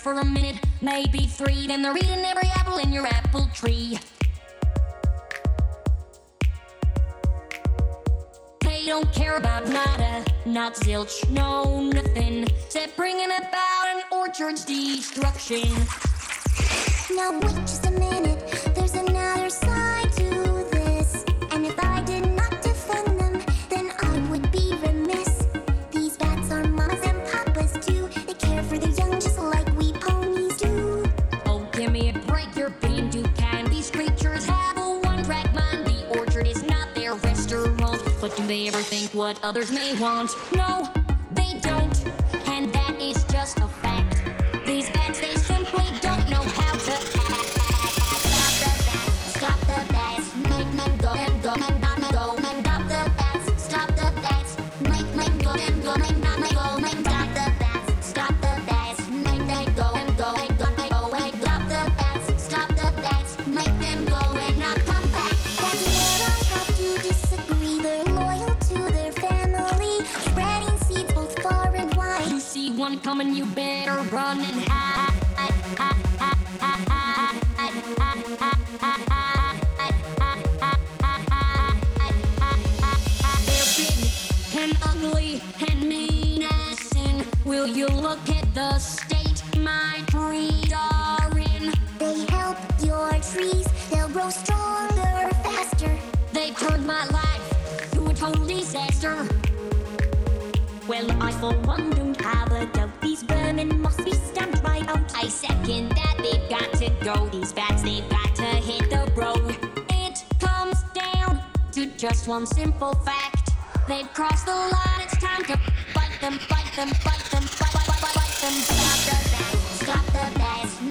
for a minute, maybe three. Then they're eating every apple in your apple tree. They don't care about nada, not zilch, no nothing, except bringing about an orchard's destruction. Now wait just a minute, there's another side to this. And if I did not defend them, then I would be remiss. These bats are mamas and papas too. They care for their young just like we ponies do. Oh, give me a break, you're being too kind. These creatures have a one-track mind. The orchard is not their restaurant. But do they ever think what others may want? No, they don't, and that is just a fact. These bats, they simply don't know how to act. Stop the bats, make men go and go and not go. Stop the bats, stop the bats, make men go and go and not go. Stop the bats, stop the bats, make men go and go and go and go. Stop the bats, stop the bats, make them go and not come back. That's what I have to disagree. They're loyal to their family, spreading seeds both far and wide. You see one coming, you better run and hide. They're big and ugly and mean as sin. Will you look at the state my trees are in? They help your trees, they'll grow stronger, faster. They turned my life to a total disaster. Well, I for one don't have a doubt. These vermin must be stamped right out. I second that, they've got to go. These bats, they've got to hit the road. It comes down to just one simple fact. They've crossed the line, it's time to fight them, fight them, fight them, fight them. Stop the bats, stop the bats,